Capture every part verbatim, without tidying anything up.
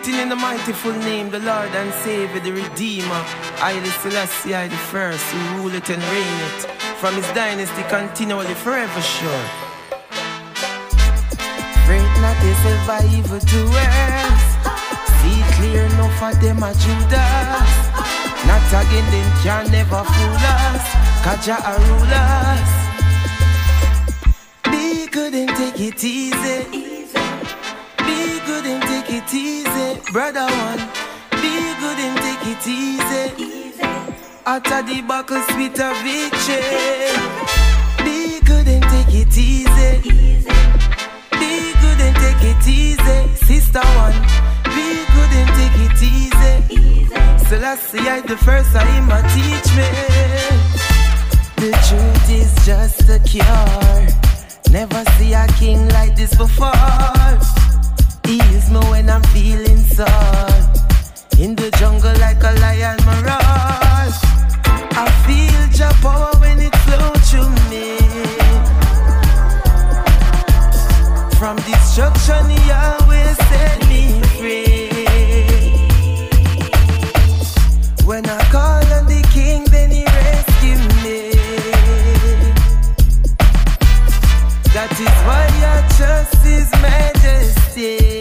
Greeting in the mighty full name, the Lord and Savior, the Redeemer, Haile Selassie I the first, who rule it and reign it. From his dynasty continually forever sure. Fret not they survive to us. See clear enough for them a Judas. Not again them can never fool us. Kaja a rule us. Be good and take it easy. Be good and take it easy, brother one. Be good and take it easy. After the buckle, sweet a victory. Be good and take it easy. Be good and take it easy, sister one. Be good and take it easy. Selassie I the first, I him a teach me. The truth is just a cure. Never see a king like this before. Ease me when I'm feeling sad. In the jungle like a lion mirage. I feel your power when it flows through me. From destruction he always set me free. When I call on the king then he rescue me. That is why I trust his majesty.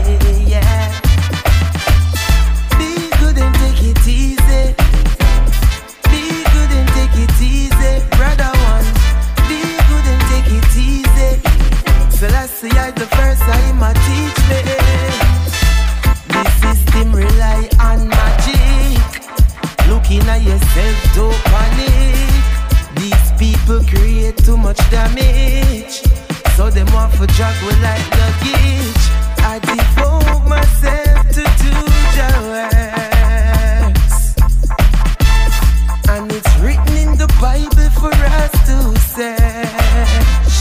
Selassie I the first time I teach me. The system rely on magic. Looking at yourself, don't panic. These people create too much damage, so them want for drag with like luggage. I devote myself to do your works, and it's written in the Bible for us to search.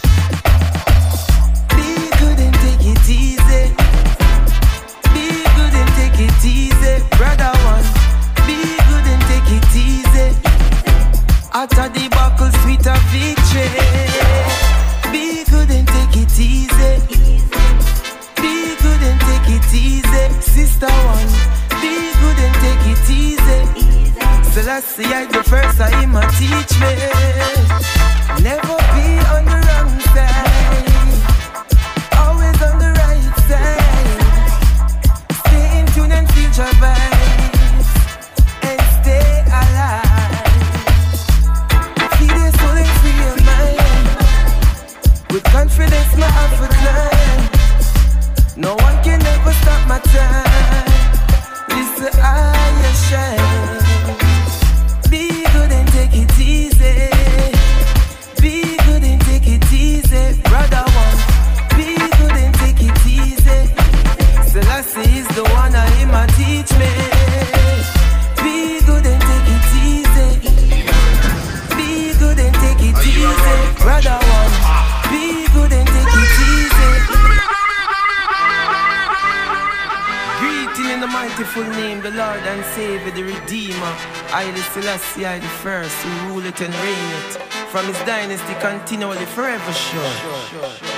Brother one, be good and take it easy. After the buckle, sweet a victory. Be good and take it easy. Be good and take it easy, sister one. Be good and take it easy. Selassie I the first, I him a teach me. Never be on the wrong side, always on the right side. Stay in tune and feel your vibe. Confidence my have a climb. No one can ever stop my time. Listen, I shine. Be good and take it easy. Be good and take it easy, brother one. Be good and take it easy. Selassie is the one I him a teach me. Be good and take it easy. Be good and take it easy, brother one. Be good and take it easy. Greeting in the mighty full name, the Lord and Savior, the Redeemer, Haile Selassie I the first, who rule it and reign it. From his dynasty continually forever sure. sure, sure, sure.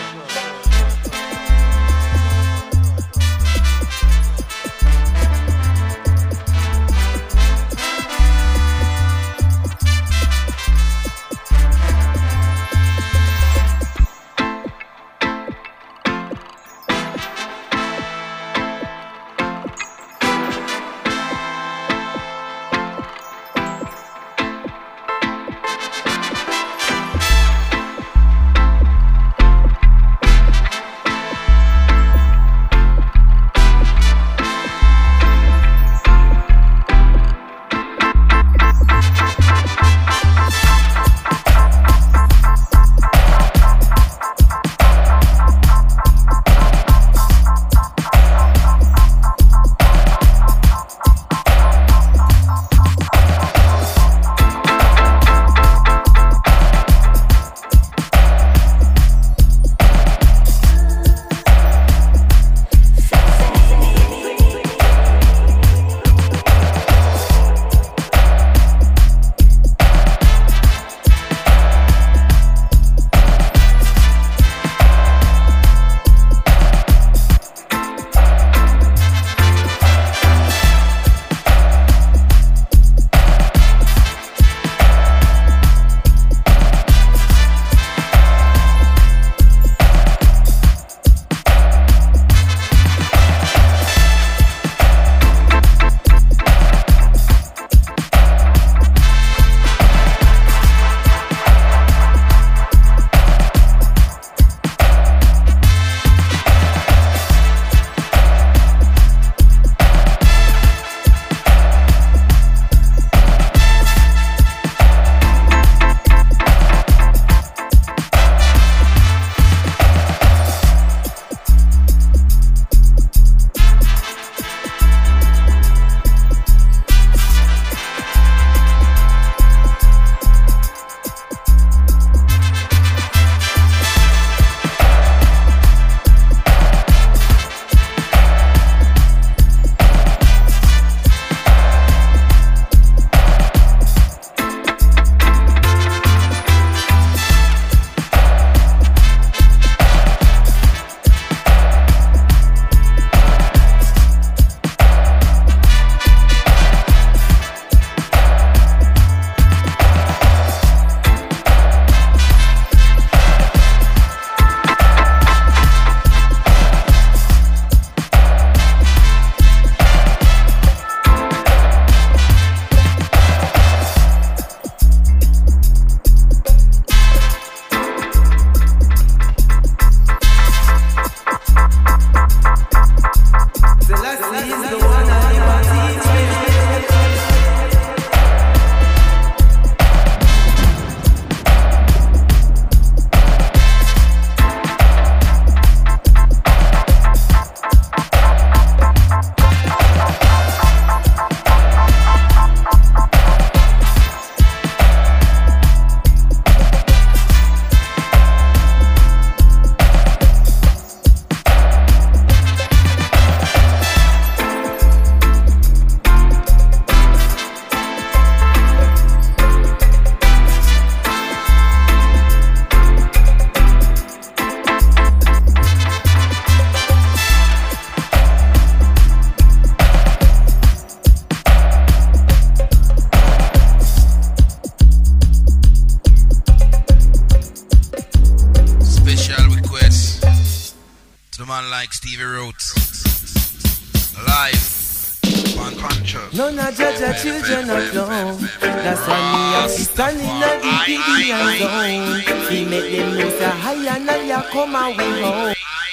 The man like Stevie Roots. Live. On conscious. None of judge our children alone. That's why me have to stand in the Gideon zone. We make them know say higher and higher come and we home.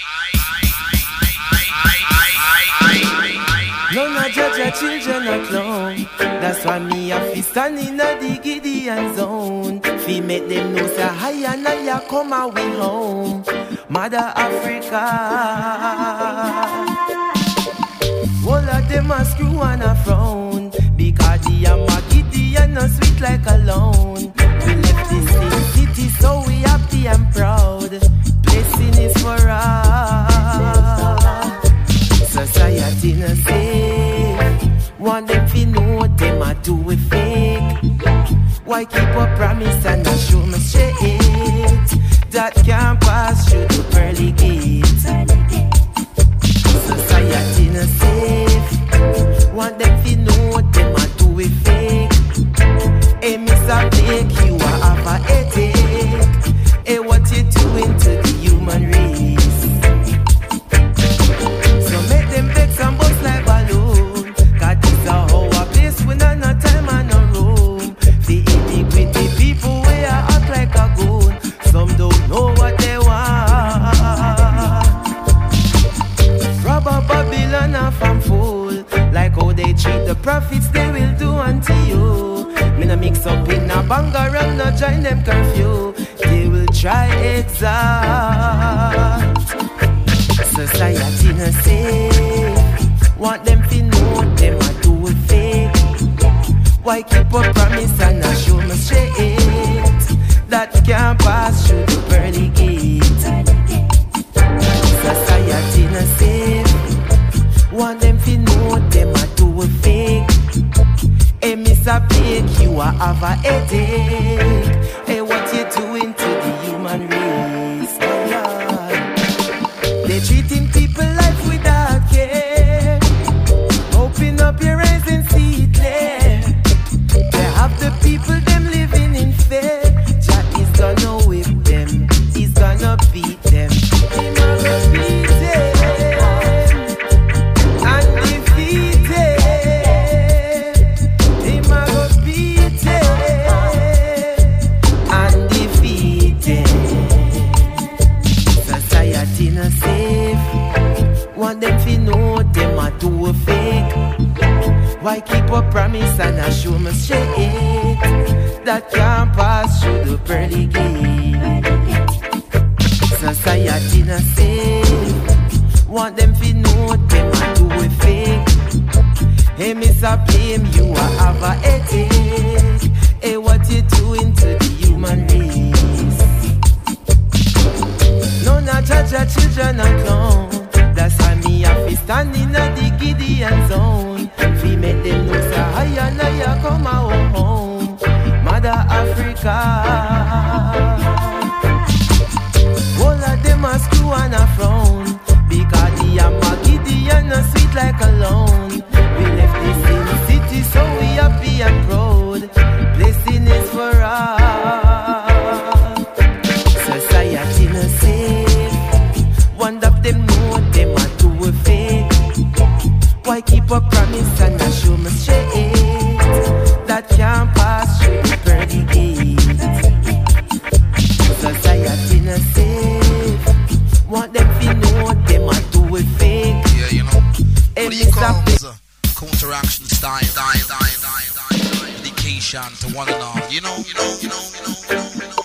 None of judge our children alone. That's why me have to stand in the Gideon zone. We make them know say higher and higher come and we home. Mother Africa. All of them a screw and a frown because the Gideon no sweet like a loan. We left this same city so we happy and proud. Blessing is for us. Society no safe. Want them to know what them a do it fake. Why keep a promise and not show me straight? That can't pass through the pearly gate. Society no safe. Want them to know what them a do it fake. Hey, Mister Blake, you are have a headache. Hey, what you doing to the human race? So make them vex and bust like balloon. Cause this is how a place we not no time and no room. The iniquity people we are act like a goon. Some don't know what they want. Rob a Babylon off and fool. Like how they treat the prophets, they will do unto you. Me no mix up in a banger and no join them curfew. They will try exact. Society no safe. Want them to know them a do it fake. Why keep a promise and not show me straight? That can't pass through the pearly gate. Society no safe. Want them to know them a do it fake. Hey, Mister Blake, you a have a headache. Hey, what you doing to the human race? Oh, they treating people life without care. Open up your eyes and see it clear. They have the people them living in fear. Jah is gonna whip them. He's gonna beat them. He gonna beat them and defeat them. He gonna beat them and defeat them. Society no safe. Want them to know them a do a fake. Why keep a promise and a show me straight? That can't pass through the pearly gate. Society no safe. Want them to know them a do a fake. Hey, Mister Blame, you a have a headache. Hey, what you doing to the human race? No, not judge our children alone. That's why me have to stand in the Gideon zone. We make them know say higher and higher come our home. Mother Africa. All of them a screw and a frown because the Gideon no sweet like a loan. We left this in city so we happy and proud. Blessing is for us. Society no safe. One of them know them a do a fake. Why keep a promise and not show me straight? That can't pass through the pearly gate. Society no safe. Want them to know them a do it fake. Yeah, you know. What do you call this? Uh, counteraction style, style, style, style, style, dedication to one another. You know, you know, you know, you know, you know, you know.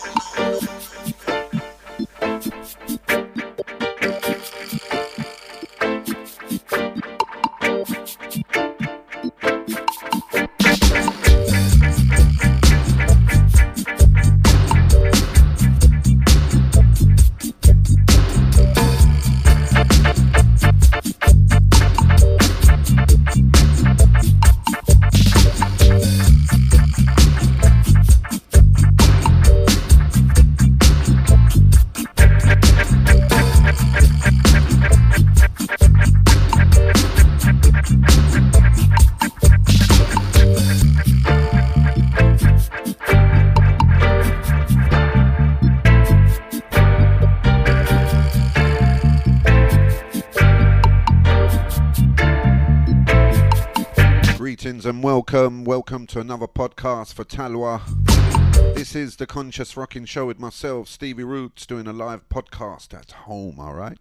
Greetings and welcome, welcome to another podcast for Talwa. This is the Conscious Rocking Show with myself, Stevie Roots, doing a live podcast at home, alright?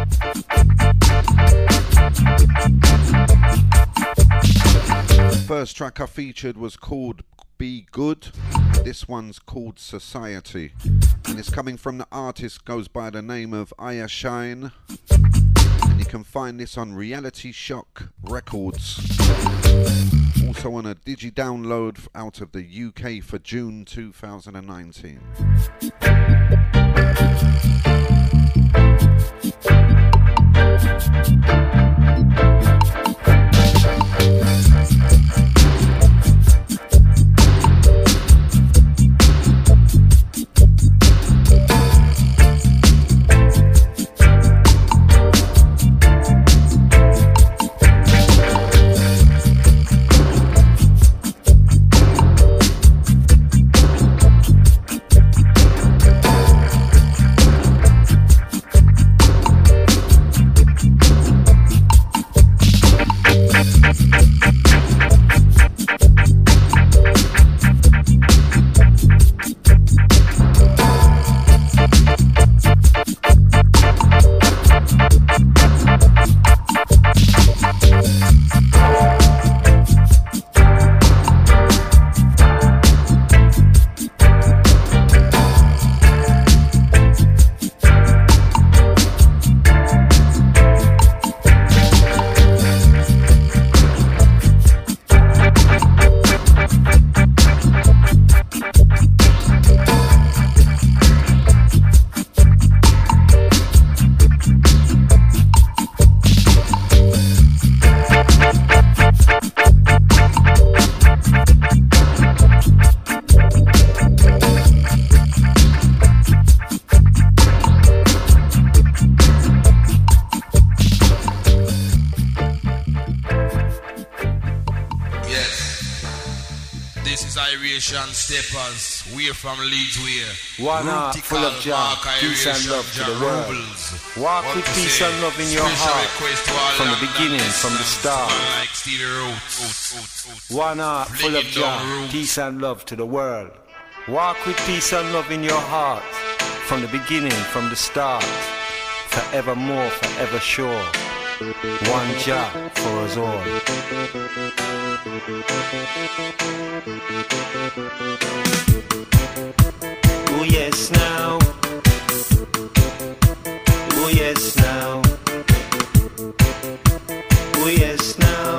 The first track I featured was called Be Good. This one's called Society. And it's coming from the artist goes by the name of Aya Shine. And you can find this on Reality Shock Records. Also on a digi download out of the U K for June two thousand nineteen. Steppers, we're from Leeds, we're one heart full of joy, peace and love to the world. Walk with peace and love in your heart from the beginning, from the start. One heart full of joy, peace and love to the world. Walk with peace and love in your heart from the beginning, from the start. Forevermore, forever sure. One job for us all. Oh yes now. Oh yes now. Oh yes now.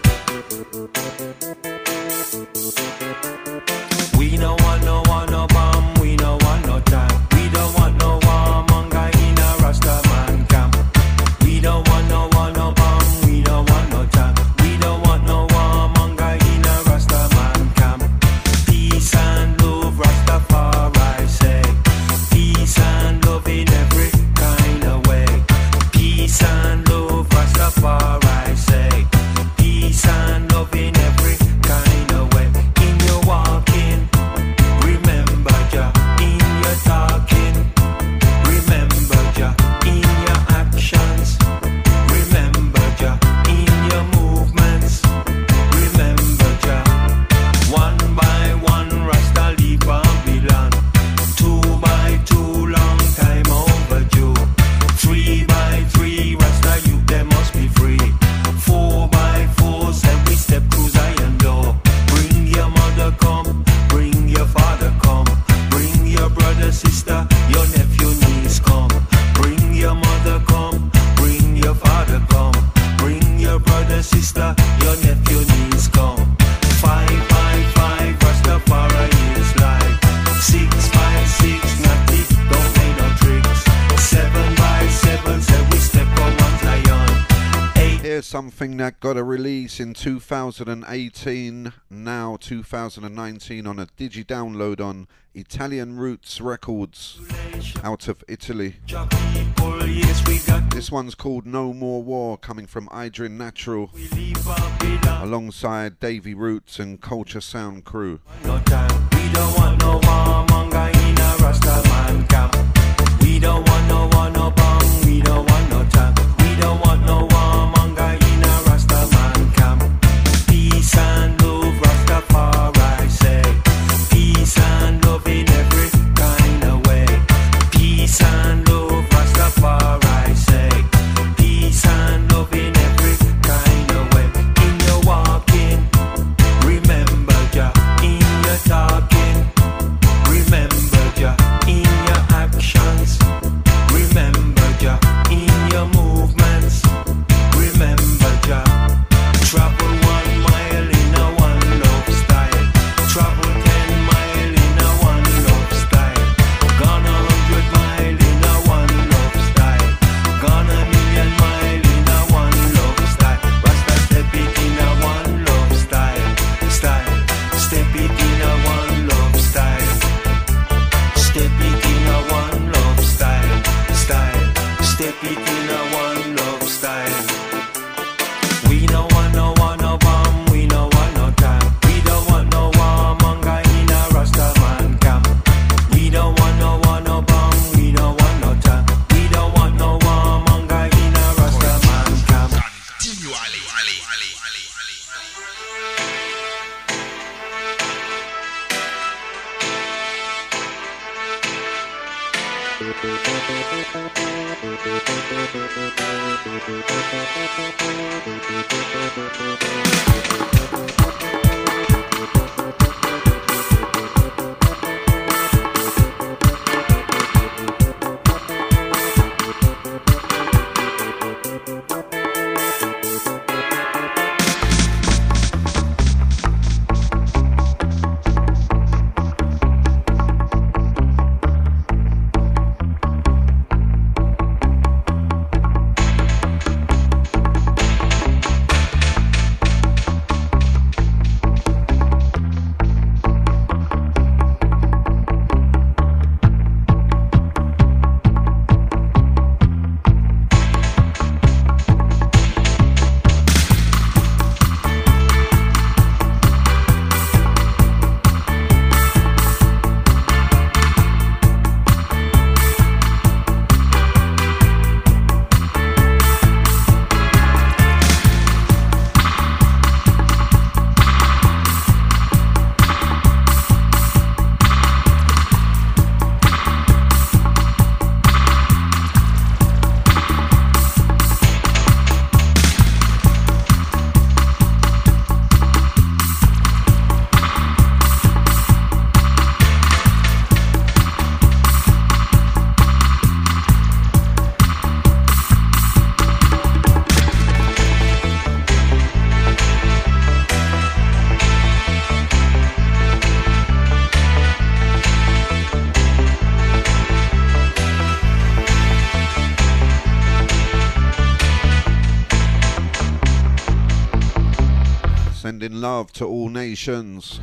We don't want no one no bomb. We don't want no time. We don't want no warmonger in a Rasta man camp. We don't want no one no bomb. We don't want no time. We don't want no warmonger in a Rasta man camp. Peace and love, Rastafari say. Peace and love in every kind of way. Peace and love, Rastafari say. Peace and love in every kind of way. In your walking, remember Jah. In your talking, remember Jah. In your actions, remember Jah. In your movements, remember Jah. One by one, Rasta leave Babylon. Two by two, long time overdue. Three by three, Rasta youth, they must be free. Four by four, said we step through Zion door. Bring your mother come, bring your father come. Bring your brother, sister, your nephew, niece come. Bring your mother come, bring your father come. Bring your brother, sister, your nephew, niece come. Five by five, Rastafari is life. Six by six, naughty, don't play no tricks. Seven by seven, said we step on one lion. Eight. Here's something that got a release in two thousand eighteen, now two thousand nineteen on a digi download on Italian Roots Records out of Italy. This one's called No More War, coming from Adrian Natural alongside Davey Roots and Culture Sound crew. No time. We don't want no warmonger in a Rasta man camp. We don't want no one no bomb. We don't want no time. We don't want no warmonger in a Rasta man camp. Peace and a one love style. We no want no want no bomb, we no want no time. We don't want no warmonger in a Rastaman camp. We don't want no want no bomb, we don't want no time. We don't want no warmonger in a Rastaman camp. Continually, Ali, Ali, Ali, Ali, Sending love to all nations.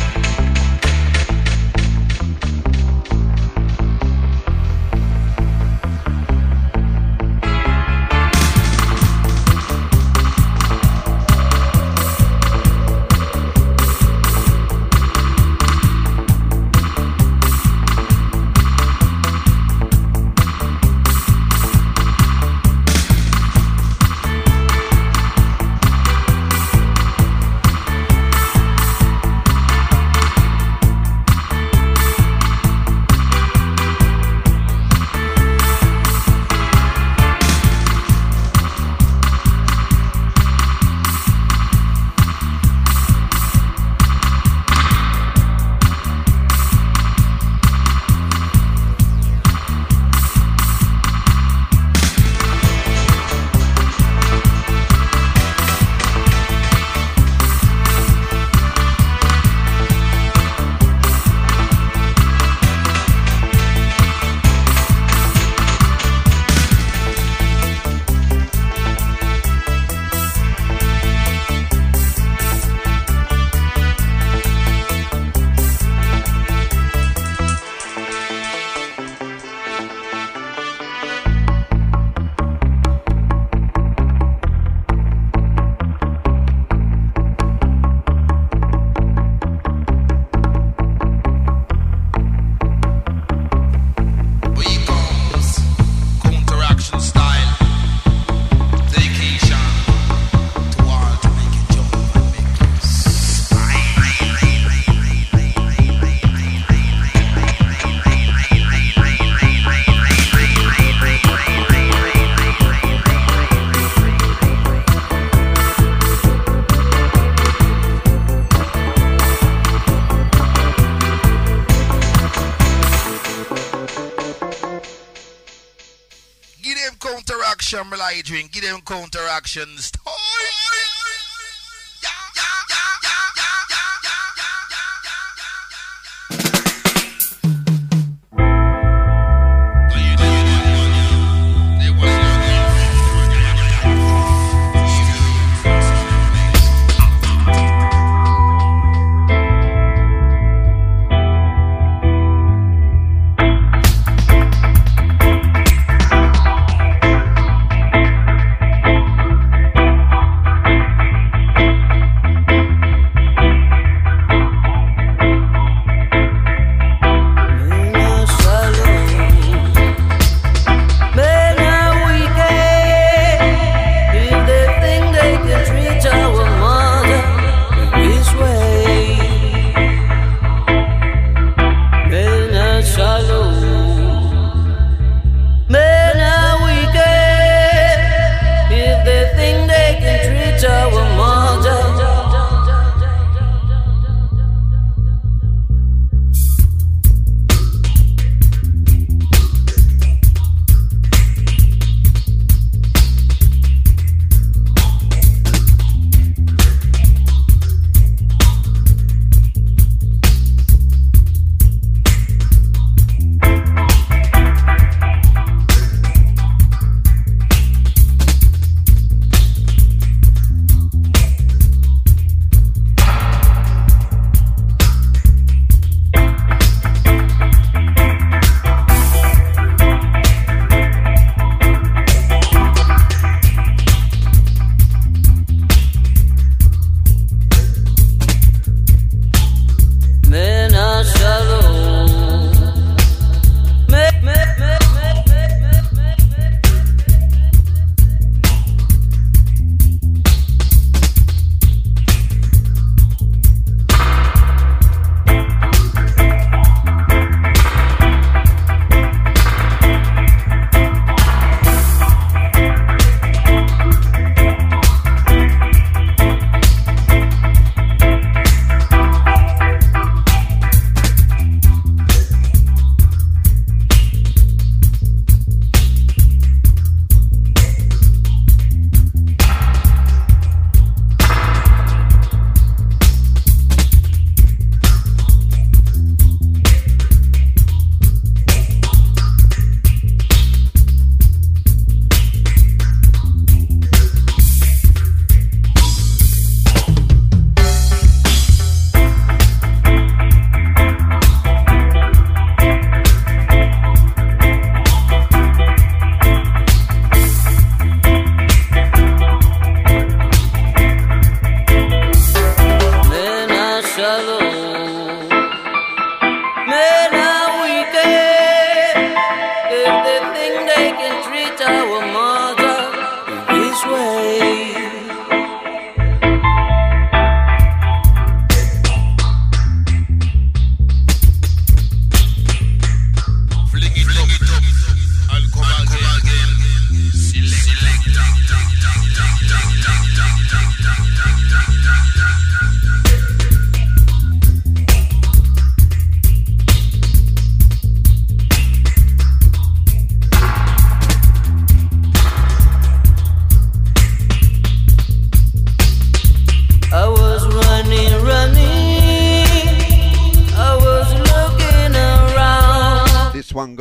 counteraction, Malay drink. Give them counteractions.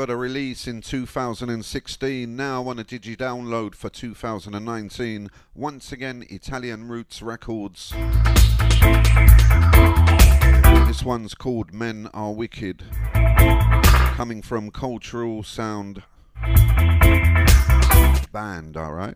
got a release in two thousand sixteen, now on a digi-download for two thousand nineteen. Once again, Italian Roots Records. This one's called Men Are Wicked, coming from Cultural Sound Band, alright?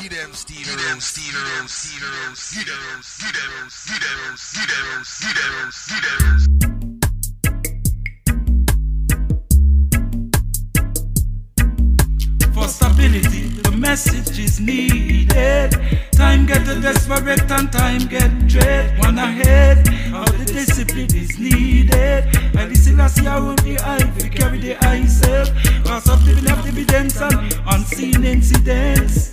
Give them Steve, give them Steve, give them Steve, give them Steve, give them Steve, give them Steve, give them Steve, give them Steve, give them Steve, give them Steve. For stability, the message is needed. Time get desperate and time get dread. One ahead, how the discipline is needed. I listen as you on the eye, we carry the eye self. Cause of living of dividends and unseen incidents.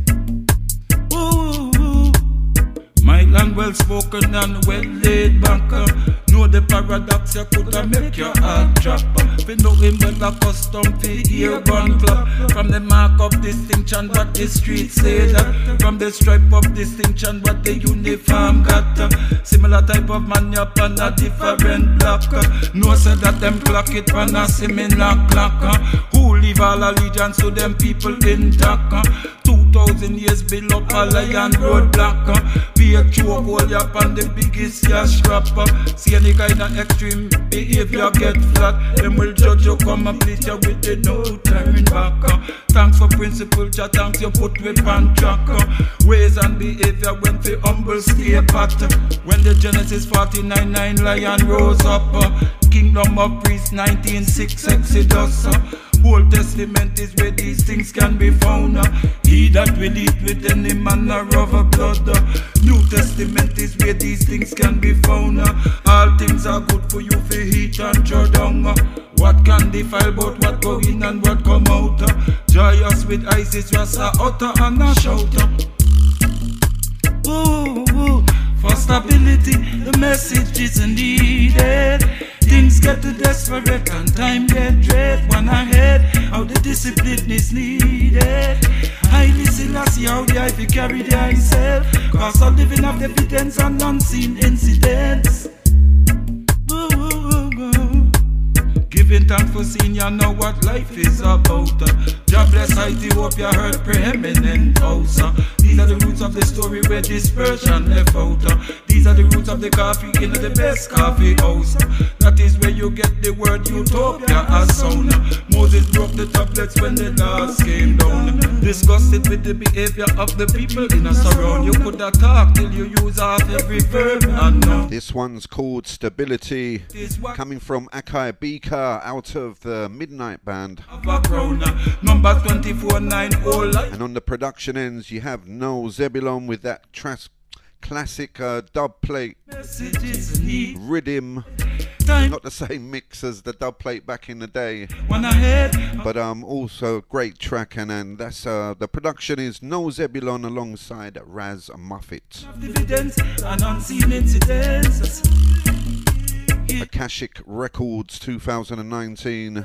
Ooh, ooh. My land well spoken and well laid back. uh, Know the paradox you coulda make your heart drop. We know him well accustomed to hear gun clap. From the mark of distinction what the street say that. From the stripe of distinction what the uniform got. uh, Similar type of man up on a different block. uh, No say that them clock it on a similar clock. uh, Who leave all allegiance to them people intact. uh, Two thousand years build up a lion roadblock. uh, Be a choke hold up on the biggest cash rapper. See any kind of extreme behavior get flat. Them will judge you, come and plead you with the no turning back. uh. Thanks for principle, ja, thanks you put with pan track. uh. Ways and behavior when the humble stay pat. uh. When the Genesis forty-nine nine lion rose up. uh. Kingdom of Priests nineteen six Exodus. uh. Old Testament is where these things can be found. uh. He that will eat with any manner of a blood. uh. New Testament is where these things can be found. uh. All things are good for you for heat and draw down. uh. What can defile but what go in and what come out. uh. Joyous with Isis was a utter and a shouter. Ooh, ooh. For stability, the message is needed. Things get too desperate and time get dread. One ahead, how the discipline is needed. I listen and see how the I fi carry thyself. Cause I'm living of evidence and unseen incidents. Ooh, ooh, ooh, ooh. Giving thanks for seeing you know what life is about. God bless Ethiopia, heard preeminent house. These are the roots of the story where dispersion left out. These are the roots of the coffee in the best coffee house. That is where you get the word utopia as sound. Moses broke the tablets when the laws came down. Disgusted with the behavior of the people in a surround. You could have talked till you use half every verb and now. This one's called Stability, coming from Akai Bika out of the Midnight Band. Number twenty-four nine oh. And on the production ends, you have No Zebulon with that tras classic uh, dub plate rhythm. Not the same mix as the dub plate back in the day, but um, also a great track. And, and that's uh, the production is No Zebulon alongside Raz Muffet. Akashic Records two thousand nineteen.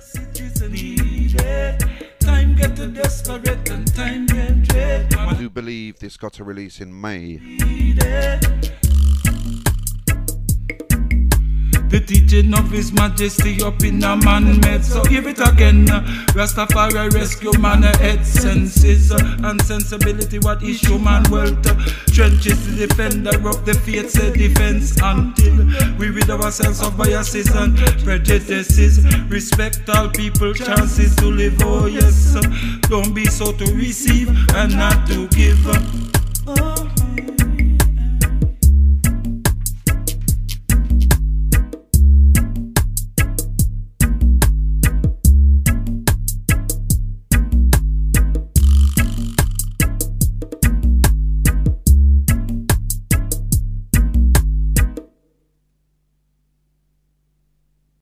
Time get to desperate and time get dread. I do believe this got a release in May. The teaching of His Majesty up in a man-made. So hear it again. Rastafari rescue man head senses and sensibility. What is human wealth? Trenches the defender of the faith, say defense until we rid ourselves of biases and prejudices. Respect all people chances to live. Oh yes, don't be so to receive and not to give.